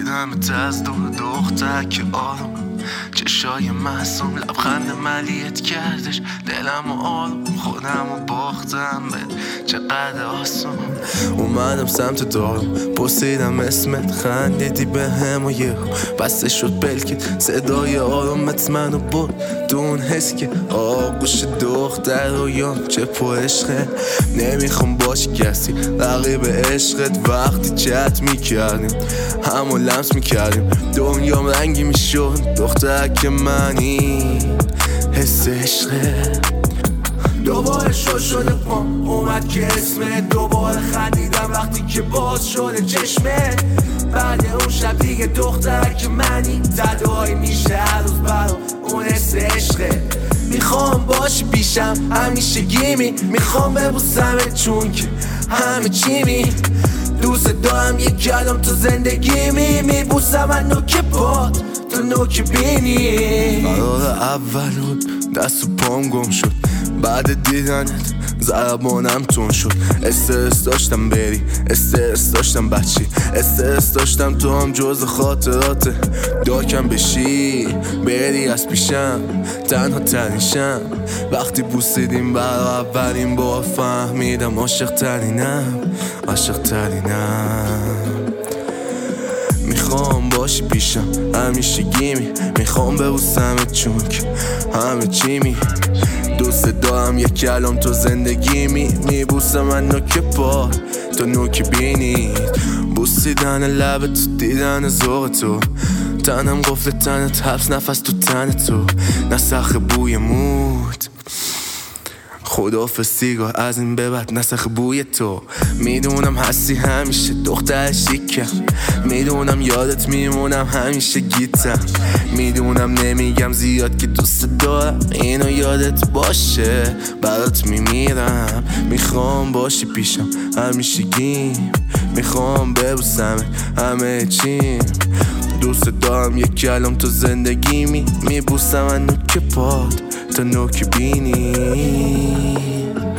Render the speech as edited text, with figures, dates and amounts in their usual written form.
دیدمت از دختر که آروم چشای معصوم لبخند ملیت کردش دلم آروم خودم باختم به چقدر آسون. اومدم سمت دارم پرسیدم اسمت خندیدی به هم و یهو بسته شد پلکت صدای آرومت منو برد تو اون حس که آغوش دختر رو یام چه پر عشقه. نمیخوام باشی کسی رقیب عشقت وقتی چت میکردیم همو لمس میکردیم دنیام رنگی میشد دختر که منی حس عشقه. دوباره شده پام اومد که اسمت دوباره خندیدم وقتی که باز شده چشمت بعد اون شب دیگه دختر که منی تدایی میشه هر روز برام اون حس عشقه. میخوام باشی پیشم همیشه گیمی میخوام ببوسمت چون که همه چیمی دوست دارم یک کلام تو زندگی میبوسم من نوک پاد تو نوک بینی. قرار اول بود دست و پام گم شد بعد دیدنت ضربانم تون شد. استرس داشتم بری استرس داشتم بچی استرس داشتم تو هم جز خاطرات داکم بشی بری از پیشم تنها تنیشم وقتی بوسیدیم برای اولین بار فهمیدم عاشق ترینم عاشق ترینم. میخوام باشی پیشم همیشه گیمی میخوام ببوسمت چون که همه چیمی دوست دارم یک کلام تو زندگی میبوسم من نوک پا تو نوک بینید بوسیدن لبت تو دیدن ذوق تو تنم قفل تنت حبس نفس تو تن تو نسخ بوی موت خدافظ سیگار از این به بعد نسخ بوی تو. میدونم هستی همیشه دختر شیکم میدونم یادت میمونم همیشه گیتم میدونم نمیگم زیاد که دوست دارم اینو یادت باشه برات میمیرم. میخوام باشی پیشم همیشه گیم میخوام ببوسم همه چیم دوست دارم یک کلام تو زندگی میبوسم من نوک پاد تا نوک بینی.